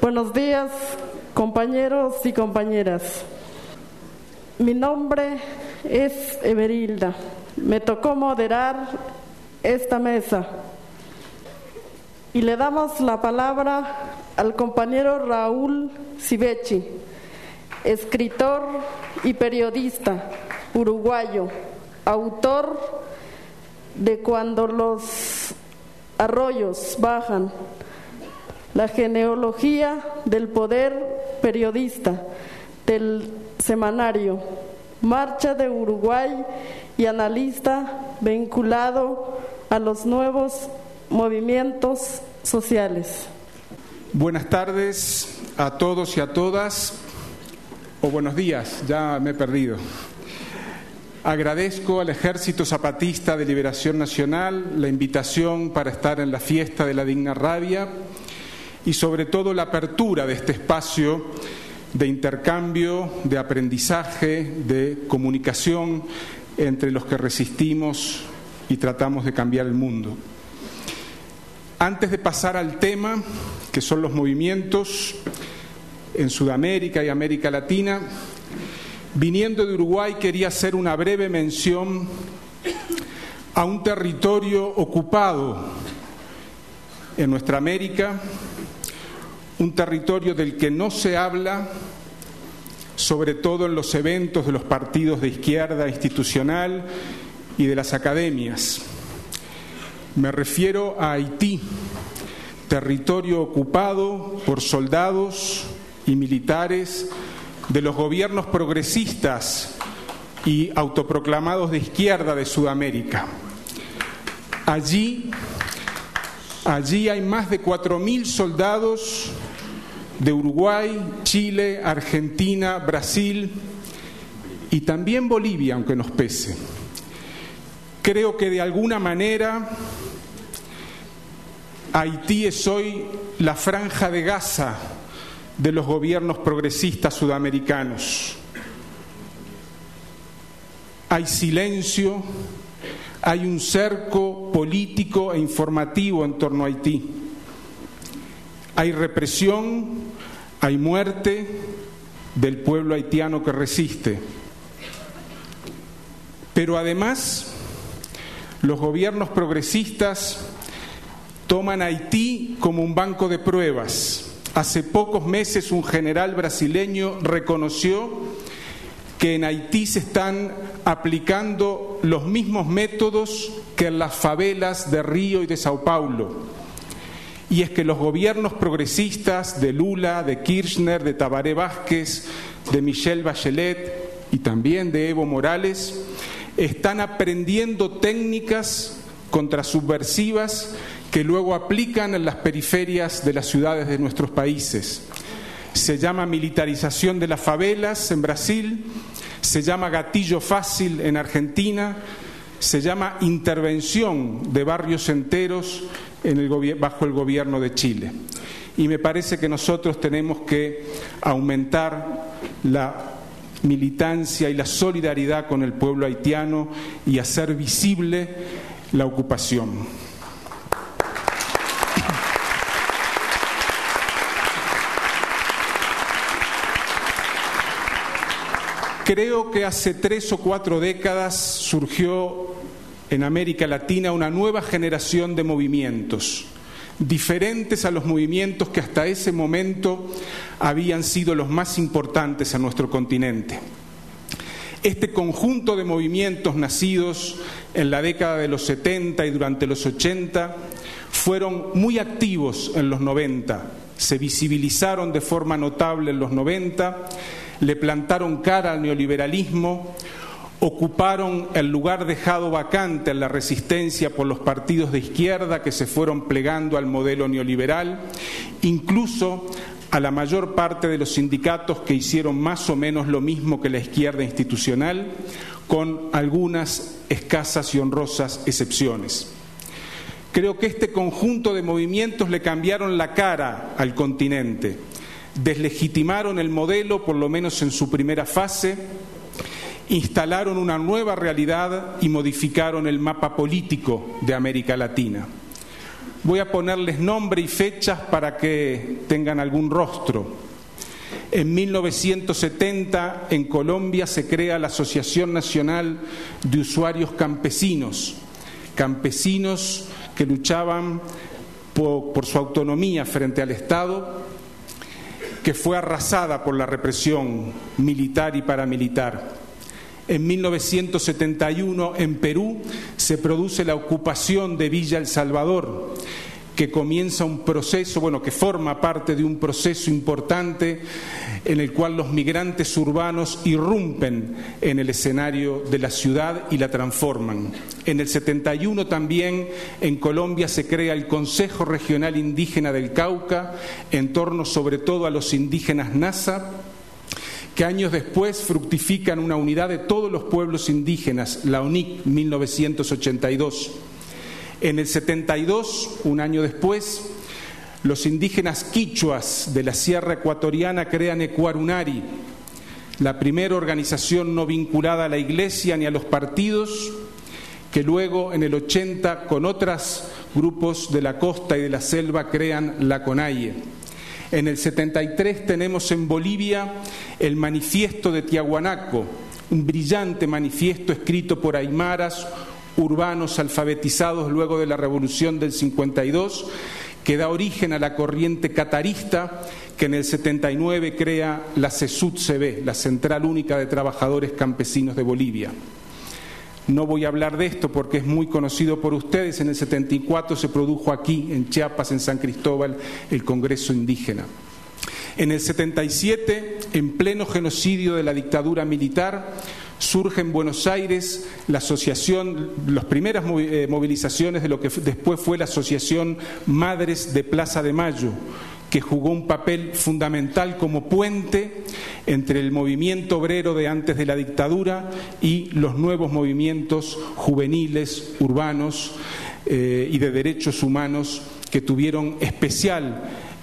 Buenos días, compañeros y compañeras. Mi nombre es Everilda. Me tocó moderar esta mesa. Y le damos la palabra al compañero Raúl Civechi, escritor y periodista uruguayo, autor de Cuando los arroyos bajan, la genealogía del poder periodista, del semanario Marcha de Uruguay y analista vinculado a los nuevos movimientos sociales. Buenas tardes a todos y a todas, o buenos días, ya me he perdido. Agradezco al Ejército Zapatista de Liberación Nacional la invitación para estar en la fiesta de la Digna Rabia y sobre todo la apertura de este espacio de intercambio, de aprendizaje, de comunicación entre los que resistimos y tratamos de cambiar el mundo. Antes de pasar al tema, que son los movimientos en Sudamérica y América Latina, viniendo de Uruguay quería hacer una breve mención a un territorio ocupado en nuestra América, un territorio del que no se habla, sobre todo en los eventos de los partidos de izquierda institucional y de las academias. Me refiero a Haití, territorio ocupado por soldados y militares de los gobiernos progresistas y autoproclamados de izquierda de Sudamérica. Allí hay más de 4.000 soldados de Uruguay, Chile, Argentina, Brasil y también Bolivia, aunque nos pese. Creo que de alguna manera Haití es hoy la franja de Gaza de los gobiernos progresistas sudamericanos. Hay silencio, hay un cerco político e informativo en torno a Haití. Hay represión, hay muerte del pueblo haitiano que resiste. Pero además, los gobiernos progresistas toman a Haití como un banco de pruebas. Hace pocos meses un general brasileño reconoció que en Haití se están aplicando los mismos métodos que en las favelas de Río y de Sao Paulo. Y es que los gobiernos progresistas de Lula, de Kirchner, de Tabaré Vázquez, de Michelle Bachelet y también de Evo Morales están aprendiendo técnicas contrasubversivas que luego aplican en las periferias de las ciudades de nuestros países. Se llama militarización de las favelas en Brasil, se llama gatillo fácil en Argentina, se llama intervención de barrios enteros bajo el gobierno de Chile. Y me parece que nosotros tenemos que aumentar la militancia y la solidaridad con el pueblo haitiano y hacer visible la ocupación. Creo que hace 3 o 4 décadas surgió en América Latina una nueva generación de movimientos, diferentes a los movimientos que hasta ese momento habían sido los más importantes en nuestro continente. Este conjunto de movimientos nacidos en la década de los 70 y durante los 80 fueron muy activos en los 90, se visibilizaron de forma notable en los 90, le plantaron cara al neoliberalismo, ocuparon el lugar dejado vacante en la resistencia por los partidos de izquierda que se fueron plegando al modelo neoliberal, incluso a la mayor parte de los sindicatos que hicieron más o menos lo mismo que la izquierda institucional, con algunas escasas y honrosas excepciones. Creo que este conjunto de movimientos le cambiaron la cara al continente, deslegitimaron el modelo, por lo menos en su primera fase, instalaron una nueva realidad y modificaron el mapa político de América Latina. Voy a ponerles nombre y fechas para que tengan algún rostro. En 1970 en Colombia se crea la Asociación Nacional de Usuarios Campesinos, campesinos que luchaban por su autonomía frente al Estado, que fue arrasada por la represión militar y paramilitar. En 1971 en Perú se produce la ocupación de Villa El Salvador, que comienza un proceso, que forma parte de un proceso importante en el cual los migrantes urbanos irrumpen en el escenario de la ciudad y la transforman. En el 71 también en Colombia se crea el Consejo Regional Indígena del Cauca, en torno sobre todo a los indígenas Nasa, que años después fructifican una unidad de todos los pueblos indígenas, la UNIC 1982. En el 72, un año después, los indígenas quichuas de la Sierra Ecuatoriana crean Ecuarunari, la primera organización no vinculada a la Iglesia ni a los partidos, que luego en el 80 con otros grupos de la costa y de la selva crean la CONAIE. En el 73 tenemos en Bolivia el Manifiesto de Tiahuanaco, un brillante manifiesto escrito por aymaras, urbanos alfabetizados luego de la Revolución del 52, que da origen a la corriente catarista que en el 79 crea la CESUD-CB, la Central Única de Trabajadores Campesinos de Bolivia. No voy a hablar de esto porque es muy conocido por ustedes. En el 74 se produjo aquí, en Chiapas, en San Cristóbal, el Congreso Indígena. En el 77, en pleno genocidio de la dictadura militar, surge en Buenos Aires la asociación, las primeras movilizaciones de lo que después fue la Asociación Madres de Plaza de Mayo, que jugó un papel fundamental como puente entre el movimiento obrero de antes de la dictadura y los nuevos movimientos juveniles, urbanos y de derechos humanos que tuvieron especial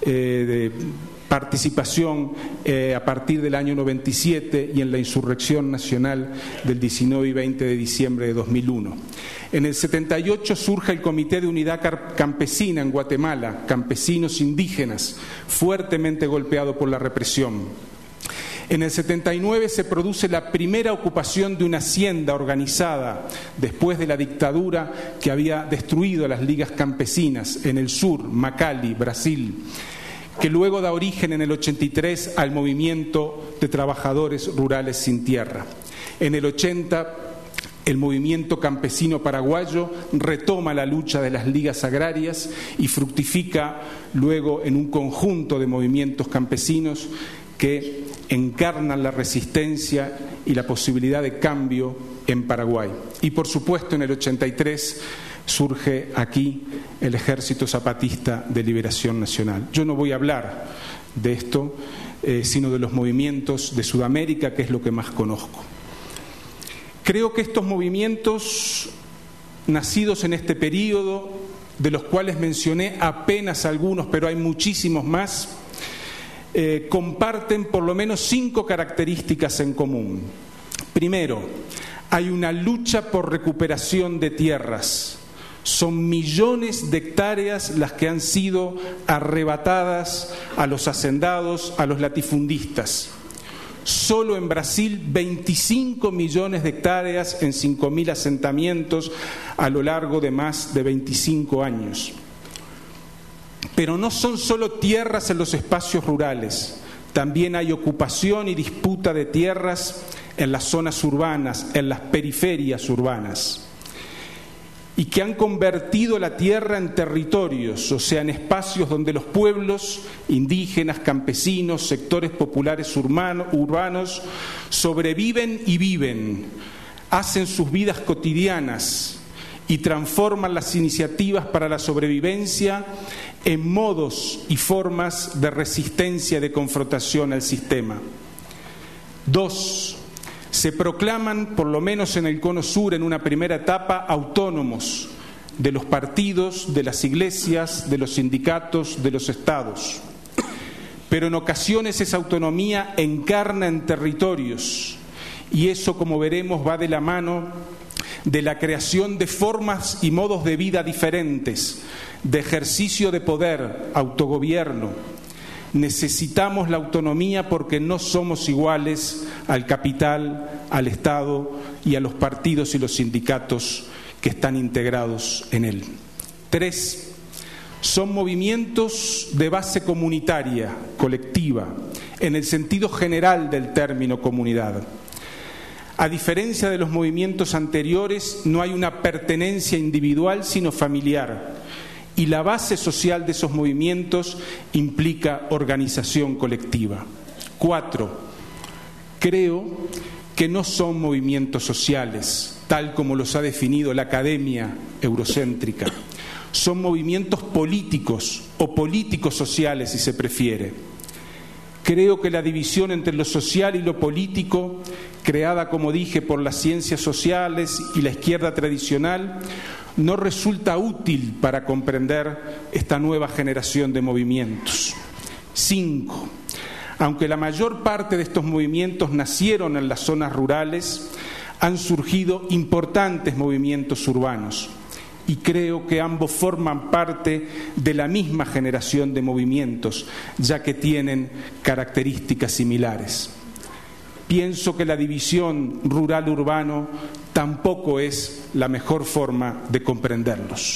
participación a partir del año 97 y en la insurrección nacional del 19 y 20 de diciembre de 2001. En el 78 surge el Comité de Unidad Campesina en Guatemala, campesinos indígenas, fuertemente golpeado por la represión. En el 79 se produce la primera ocupación de una hacienda organizada después de la dictadura que había destruido a las ligas campesinas en el sur, Macali, Brasil, que luego da origen en el 83 al movimiento de trabajadores rurales sin tierra. En el 80 el movimiento campesino paraguayo retoma la lucha de las ligas agrarias y fructifica luego en un conjunto de movimientos campesinos que encarnan la resistencia y la posibilidad de cambio en Paraguay. Y por supuesto en el 83 surge aquí el Ejército Zapatista de Liberación Nacional. Yo no voy a hablar de esto, sino de los movimientos de Sudamérica, que es lo que más conozco. Creo que estos movimientos nacidos en este periodo, de los cuales mencioné apenas algunos, pero hay muchísimos más, comparten por lo menos 5 características en común. Primero, hay una lucha por recuperación de tierras. Son millones de hectáreas las que han sido arrebatadas a los hacendados, a los latifundistas. Solo en Brasil 25 millones de hectáreas en 5.000 asentamientos a lo largo de más de 25 años. Pero no son solo tierras en los espacios rurales, también hay ocupación y disputa de tierras en las zonas urbanas, en las periferias urbanas, y que han convertido la tierra en territorios, o sea, en espacios donde los pueblos indígenas, campesinos, sectores populares urbanos sobreviven y viven, hacen sus vidas cotidianas y transforman las iniciativas para la sobrevivencia en modos y formas de resistencia y de confrontación al sistema. 2. Se proclaman, por lo menos en el Cono Sur, en una primera etapa, autónomos de los partidos, de las iglesias, de los sindicatos, de los estados. Pero en ocasiones esa autonomía encarna en territorios y eso, como veremos, va de la mano de la creación de formas y modos de vida diferentes, de ejercicio de poder, autogobierno. Necesitamos la autonomía porque no somos iguales al capital, al Estado y a los partidos y los sindicatos que están integrados en él. 3. Son movimientos de base comunitaria, colectiva, en el sentido general del término comunidad. A diferencia de los movimientos anteriores, no hay una pertenencia individual, sino familiar. Y la base social de esos movimientos implica organización colectiva. 4. Creo que no son movimientos sociales, tal como los ha definido la academia eurocéntrica. Son movimientos políticos o políticos sociales, si se prefiere. Creo que la división entre lo social y lo político, creada, como dije, por las ciencias sociales y la izquierda tradicional, no resulta útil para comprender esta nueva generación de movimientos. 5. Aunque la mayor parte de estos movimientos nacieron en las zonas rurales, han surgido importantes movimientos urbanos. Y creo que ambos forman parte de la misma generación de movimientos, ya que tienen características similares. Pienso que la división rural-urbano tampoco es la mejor forma de comprenderlos.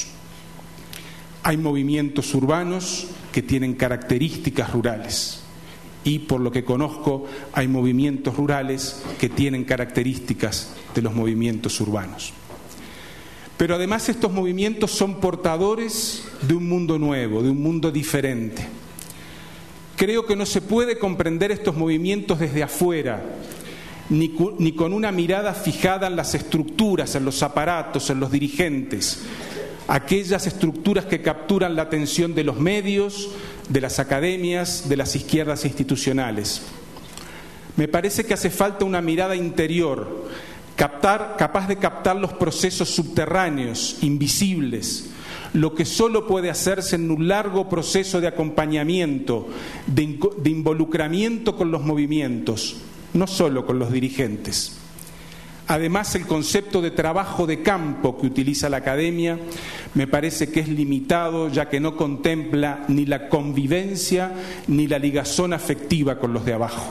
Hay movimientos urbanos que tienen características rurales y, por lo que conozco, hay movimientos rurales que tienen características de los movimientos urbanos. Pero además estos movimientos son portadores de un mundo nuevo, de un mundo diferente. Creo que no se puede comprender estos movimientos desde afuera, ni con una mirada fijada en las estructuras, en los aparatos, en los dirigentes, aquellas estructuras que capturan la atención de los medios, de las academias, de las izquierdas institucionales. Me parece que hace falta una mirada interior, capaz de captar los procesos subterráneos, invisibles, lo que solo puede hacerse en un largo proceso de acompañamiento, de involucramiento con los movimientos, no solo con los dirigentes. Además, el concepto de trabajo de campo que utiliza la academia me parece que es limitado, ya que no contempla ni la convivencia ni la ligazón afectiva con los de abajo.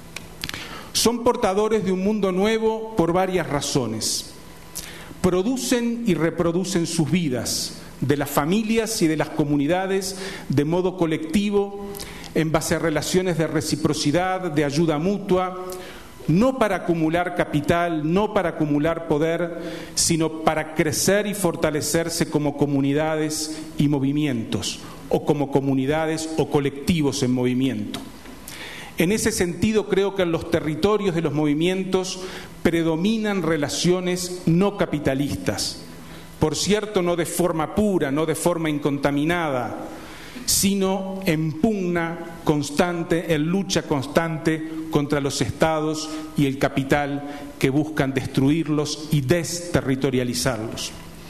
Son portadores de un mundo nuevo por varias razones. Producen y reproducen sus vidas, de las familias y de las comunidades, de modo colectivo, en base a relaciones de reciprocidad, de ayuda mutua, no para acumular capital, no para acumular poder, sino para crecer y fortalecerse como comunidades y movimientos, o como comunidades o colectivos en movimiento. En ese sentido, creo que en los territorios de los movimientos predominan relaciones no capitalistas. Por cierto, no de forma pura, no de forma incontaminada, sino en pugna constante, en lucha constante contra los estados y el capital que buscan destruirlos y desterritorializarlos.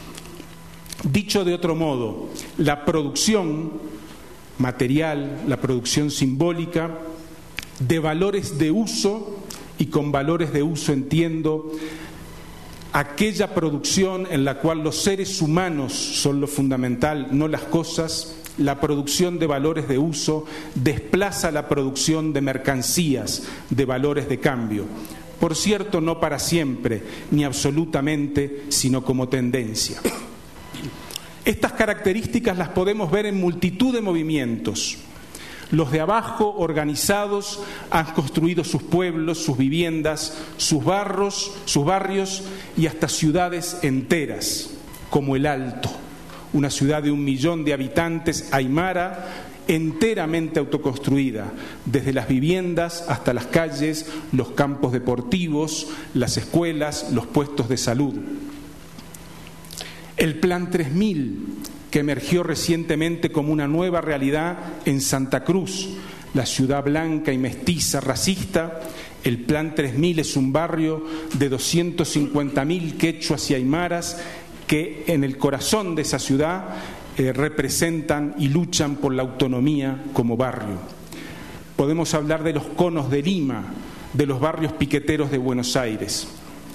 Dicho de otro modo, la producción material, la producción simbólica, de valores de uso, y con valores de uso entiendo aquella producción en la cual los seres humanos son lo fundamental, no las cosas. La producción de valores de uso desplaza la producción de mercancías, de valores de cambio. Por cierto, no para siempre, ni absolutamente, sino como tendencia. Estas características las podemos ver en multitud de movimientos. Los de abajo, organizados, han construido sus pueblos, sus viviendas, sus barrios y hasta ciudades enteras, como El Alto, una ciudad de 1 millón de habitantes, aymara, enteramente autoconstruida, desde las viviendas hasta las calles, los campos deportivos, las escuelas, los puestos de salud. El Plan 3000, que emergió recientemente como una nueva realidad en Santa Cruz, la ciudad blanca y mestiza, racista. El Plan 3000 es un barrio de 250.000 quechuas y aymaras que en el corazón de esa ciudad representan y luchan por la autonomía como barrio. Podemos hablar de los conos de Lima, de los barrios piqueteros de Buenos Aires.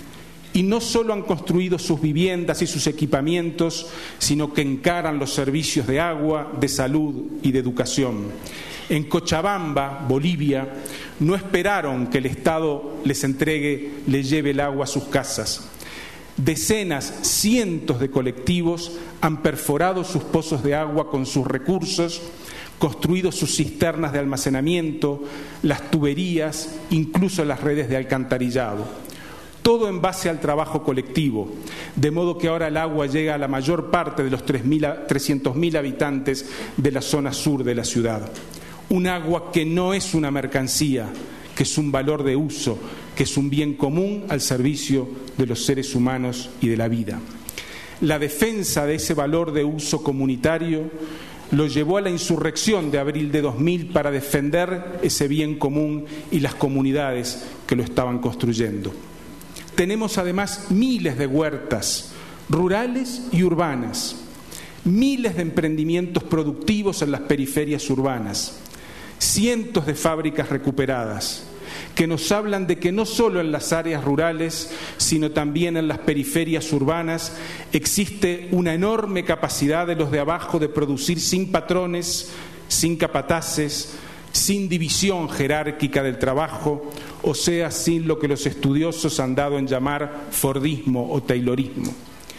y no solo han construido sus viviendas y sus equipamientos, sino que encaran los servicios de agua, de salud y de educación. En Cochabamba, Bolivia, no esperaron que el Estado les lleve el agua a sus casas. Decenas, cientos de colectivos han perforado sus pozos de agua con sus recursos, construido sus cisternas de almacenamiento, las tuberías, incluso las redes de alcantarillado. Todo en base al trabajo colectivo, de modo que ahora el agua llega a la mayor parte de los 300.000 habitantes de la zona sur de la ciudad. Un agua que no es una mercancía, que es un valor de uso, que es un bien común al servicio de los seres humanos y de la vida. La defensa de ese valor de uso comunitario lo llevó a la insurrección de abril de 2000 para defender ese bien común y las comunidades que lo estaban construyendo. Tenemos además miles de huertas rurales y urbanas, miles de emprendimientos productivos en las periferias urbanas, cientos de fábricas recuperadas, que nos hablan de que no solo en las áreas rurales, sino también en las periferias urbanas, existe una enorme capacidad de los de abajo de producir sin patrones, sin capataces, sin división jerárquica del trabajo, o sea, sin lo que los estudiosos han dado en llamar Fordismo o Taylorismo.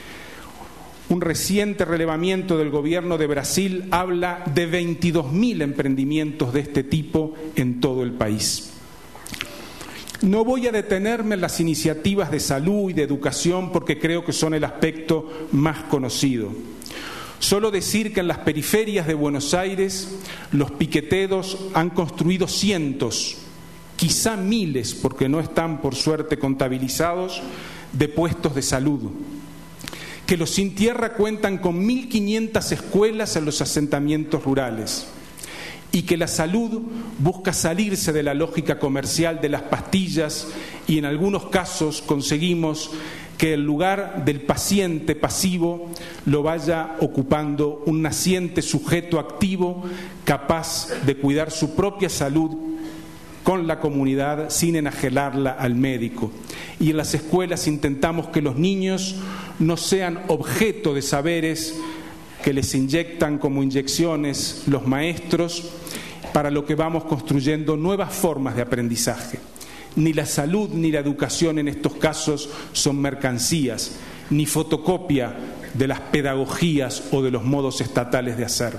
Un reciente relevamiento del gobierno de Brasil habla de 22.000 emprendimientos de este tipo en todo el país. No voy a detenerme en las iniciativas de salud y de educación porque creo que son el aspecto más conocido. Solo decir que en las periferias de Buenos Aires los piqueteros han construido cientos, quizá miles, porque no están por suerte contabilizados, de puestos de salud. Que los sin tierra cuentan con 1.500 escuelas en los asentamientos rurales. Y que la salud busca salirse de la lógica comercial de las pastillas y en algunos casos conseguimos que el lugar del paciente pasivo lo vaya ocupando un naciente sujeto activo capaz de cuidar su propia salud con la comunidad sin enajenarla al médico. Y en las escuelas intentamos que los niños no sean objeto de saberes que les inyectan como inyecciones los maestros, para lo que vamos construyendo nuevas formas de aprendizaje. Ni la salud ni la educación en estos casos son mercancías, ni fotocopia de las pedagogías o de los modos estatales de hacer.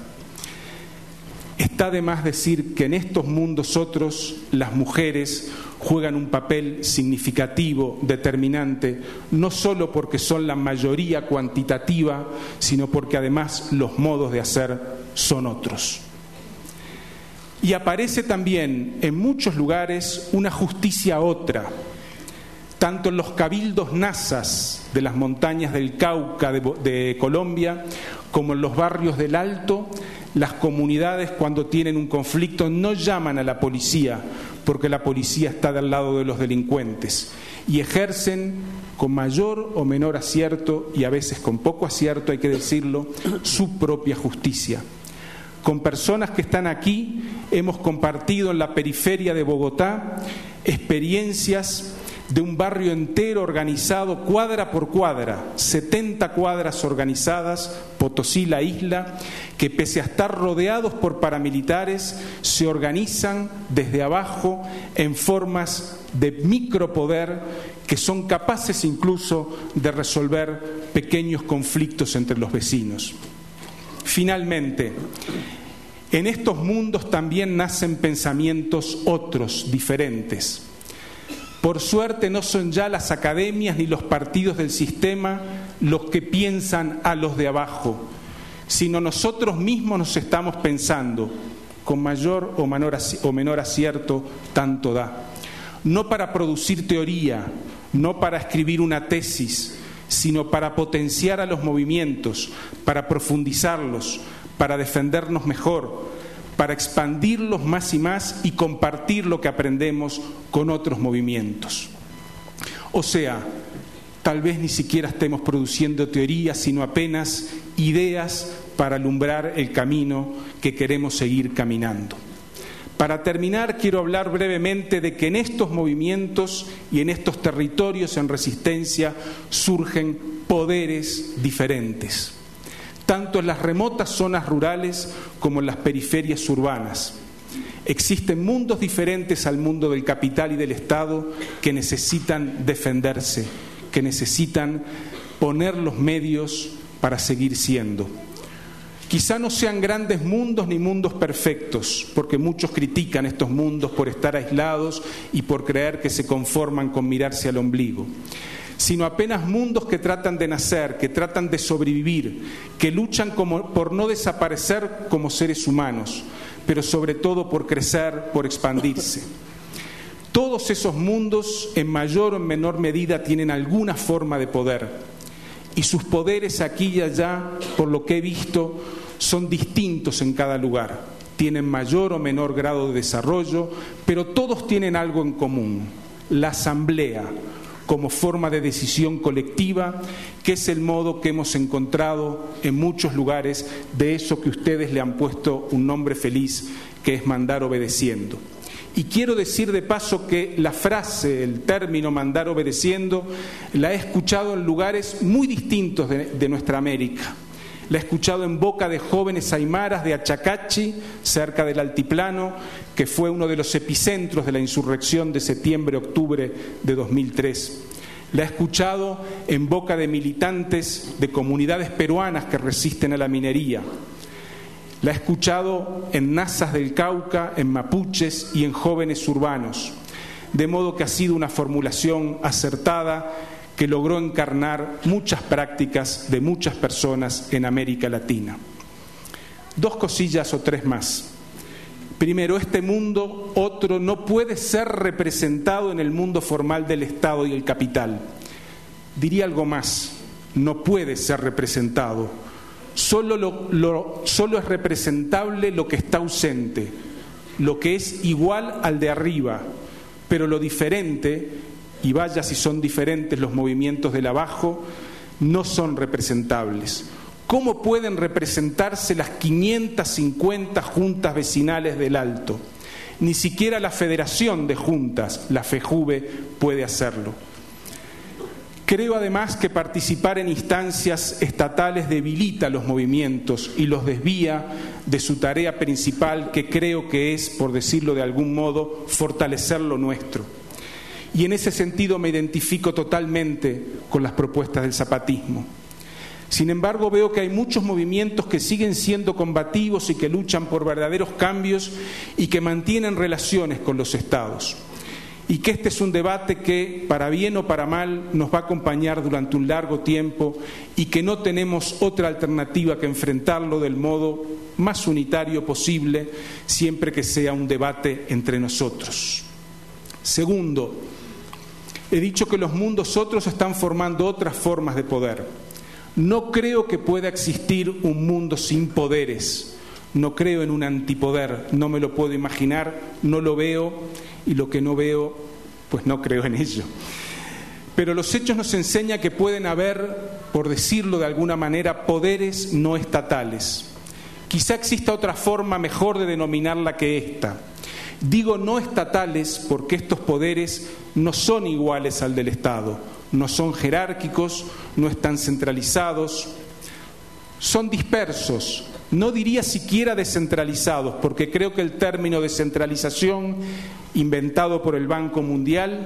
Está de más decir que en estos mundos otros las mujeres juegan un papel significativo, determinante, no solo porque son la mayoría cuantitativa, sino porque además los modos de hacer son otros. Y aparece también en muchos lugares una justicia otra, tanto en los cabildos nazas de las montañas del Cauca de Colombia, como en los barrios del Alto. Las comunidades, cuando tienen un conflicto, no llaman a la policía, porque la policía está del lado de los delincuentes, y ejercen con mayor o menor acierto, y a veces con poco acierto, hay que decirlo, su propia justicia. Con personas que están aquí, hemos compartido en la periferia de Bogotá experiencias de un barrio entero organizado cuadra por cuadra, 70 cuadras organizadas, Potosí, la isla, que pese a estar rodeados por paramilitares, se organizan desde abajo en formas de micropoder que son capaces incluso de resolver pequeños conflictos entre los vecinos. Finalmente, en estos mundos también nacen pensamientos otros, diferentes. Por suerte no son ya las academias ni los partidos del sistema los que piensan a los de abajo, sino nosotros mismos nos estamos pensando, con mayor o menor acierto, tanto da. No para producir teoría, no para escribir una tesis, sino para potenciar a los movimientos, para profundizarlos, para defendernos mejor, para expandirlos más y más y compartir lo que aprendemos con otros movimientos. O sea, tal vez ni siquiera estemos produciendo teorías, sino apenas ideas para alumbrar el camino que queremos seguir caminando. Para terminar, quiero hablar brevemente de que en estos movimientos y en estos territorios en resistencia surgen poderes diferentes, tanto en las remotas zonas rurales como en las periferias urbanas. Existen mundos diferentes al mundo del capital y del Estado que necesitan defenderse, que necesitan poner los medios para seguir siendo. Quizá no sean grandes mundos ni mundos perfectos, porque muchos critican estos mundos por estar aislados y por creer que se conforman con mirarse al ombligo, sino apenas mundos que tratan de nacer, que tratan de sobrevivir, que luchan por no desaparecer como seres humanos, pero sobre todo por crecer, por expandirse. Todos esos mundos, en mayor o en menor medida, tienen alguna forma de poder, y sus poderes aquí y allá, por lo que he visto, son distintos en cada lugar. Tienen mayor o menor grado de desarrollo, pero todos tienen algo en común: la asamblea, como forma de decisión colectiva, que es el modo que hemos encontrado en muchos lugares de eso que ustedes le han puesto un nombre feliz, que es mandar obedeciendo. Y quiero decir de paso que la frase, el término mandar obedeciendo, la he escuchado en lugares muy distintos de nuestra América. La he escuchado en boca de jóvenes aymaras de Achacachi, cerca del altiplano, que fue uno de los epicentros de la insurrección de septiembre-octubre de 2003. La he escuchado en boca de militantes de comunidades peruanas que resisten a la minería. La he escuchado en nazas del Cauca, en mapuches y en jóvenes urbanos. De modo que ha sido una formulación acertada que logró encarnar muchas prácticas de muchas personas en América Latina. 2 cosillas o 3 más. Primero, este mundo, otro, no puede ser representado en el mundo formal del Estado y el capital. Diría algo más: no puede ser representado. Solo es representable lo que está ausente, lo que es igual al de arriba, pero lo diferente, y vaya si son diferentes los movimientos del abajo, no son representables. ¿Cómo pueden representarse las 550 juntas vecinales del Alto? Ni siquiera la Federación de Juntas, la FEJUVE, puede hacerlo. Creo además que participar en instancias estatales debilita los movimientos y los desvía de su tarea principal, que creo que es, por decirlo de algún modo, fortalecer lo nuestro. Y en ese sentido me identifico totalmente con las propuestas del zapatismo. Sin embargo, veo que hay muchos movimientos que siguen siendo combativos y que luchan por verdaderos cambios y que mantienen relaciones con los estados. Y que este es un debate que, para bien o para mal, nos va a acompañar durante un largo tiempo y que no tenemos otra alternativa que enfrentarlo del modo más unitario posible, siempre que sea un debate entre nosotros. Segundo, he dicho que los mundos otros están formando otras formas de poder. No creo que pueda existir un mundo sin poderes. No creo en un antipoder, no me lo puedo imaginar, no lo veo, y lo que no veo, pues no creo en ello. Pero los hechos nos enseñan que pueden haber, por decirlo de alguna manera, poderes no estatales. Quizá exista otra forma mejor de denominarla que esta. Digo no estatales porque estos poderes no son iguales al del Estado, no son jerárquicos, no están centralizados, son dispersos. No diría siquiera descentralizados, porque creo que el término descentralización, inventado por el Banco Mundial,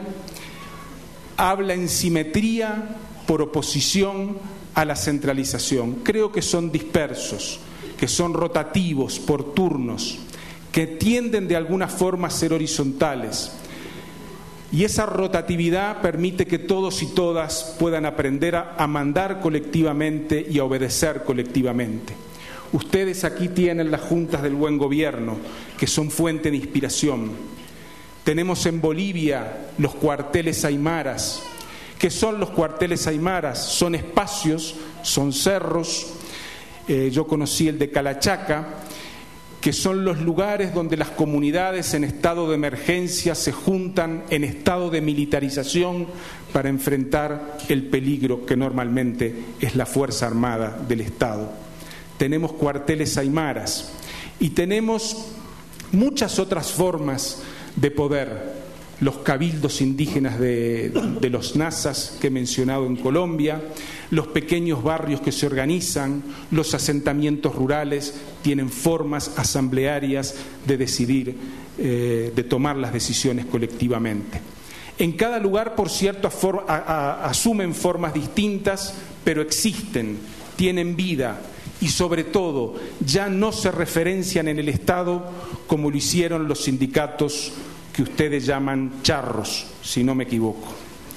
habla en simetría por oposición a la centralización. Creo que son dispersos, que son rotativos por turnos, que tienden de alguna forma a ser horizontales. Y esa rotatividad permite que todos y todas puedan aprender a mandar colectivamente y a obedecer colectivamente. Ustedes aquí tienen las juntas del buen gobierno, que son fuente de inspiración. Tenemos en Bolivia los cuarteles aymaras. ¿Qué son los cuarteles aymaras? Son espacios, son cerros. Yo conocí el de Calachaca, que son los lugares donde las comunidades en estado de emergencia se juntan en estado de militarización para enfrentar el peligro que normalmente es la Fuerza Armada del Estado. Tenemos cuarteles aymaras y tenemos muchas otras formas de poder, los cabildos indígenas de los nazas que he mencionado en Colombia, los pequeños barrios que se organizan, los asentamientos rurales tienen formas asamblearias de decidir, de tomar las decisiones colectivamente. En cada lugar, por cierto, asumen formas distintas, pero existen, tienen vida y sobre todo ya no se referencian en el Estado como lo hicieron los sindicatos que ustedes llaman charros, si no me equivoco.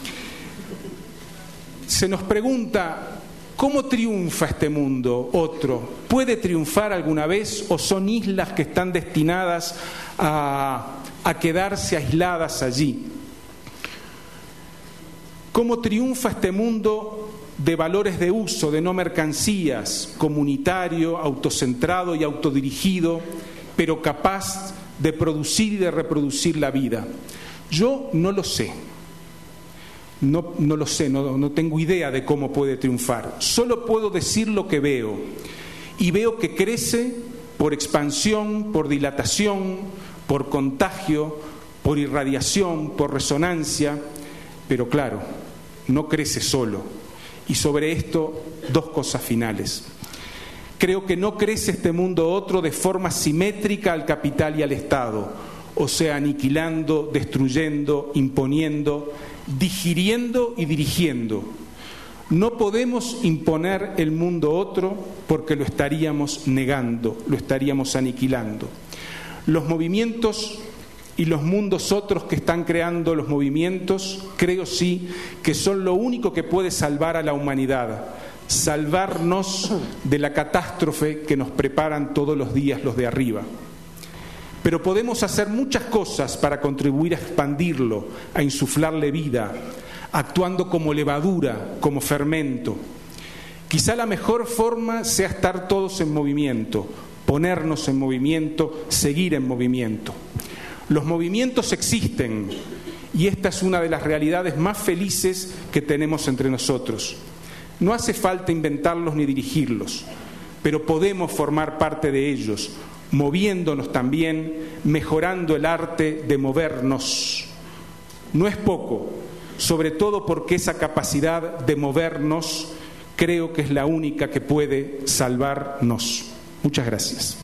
Se nos pregunta, ¿cómo triunfa este mundo otro? ¿Puede triunfar alguna vez o son islas que están destinadas a quedarse aisladas allí? ¿Cómo triunfa este mundo de valores de uso, de no mercancías, comunitario, autocentrado y autodirigido, pero capaz de producir y de reproducir la vida? Yo no lo sé. No lo sé, no tengo idea de cómo puede triunfar. Solo puedo decir lo que veo. Y veo que crece por expansión, por dilatación, por contagio, por irradiación, por resonancia. Pero claro, no crece solo. Y sobre esto, dos cosas finales. Creo que no crece este mundo otro de forma simétrica al capital y al Estado, o sea, aniquilando, destruyendo, imponiendo, digiriendo y dirigiendo. No podemos imponer el mundo otro porque lo estaríamos negando, lo estaríamos aniquilando. Los movimientos y los mundos otros que están creando los movimientos, creo sí que son lo único que puede salvar a la humanidad, salvarnos de la catástrofe que nos preparan todos los días los de arriba. Pero podemos hacer muchas cosas para contribuir a expandirlo, a insuflarle vida, actuando como levadura, como fermento. Quizá la mejor forma sea estar todos en movimiento, ponernos en movimiento, seguir en movimiento. Los movimientos existen y esta es una de las realidades más felices que tenemos entre nosotros. No hace falta inventarlos ni dirigirlos, pero podemos formar parte de ellos, moviéndonos también, mejorando el arte de movernos. No es poco, sobre todo porque esa capacidad de movernos creo que es la única que puede salvarnos. Muchas gracias.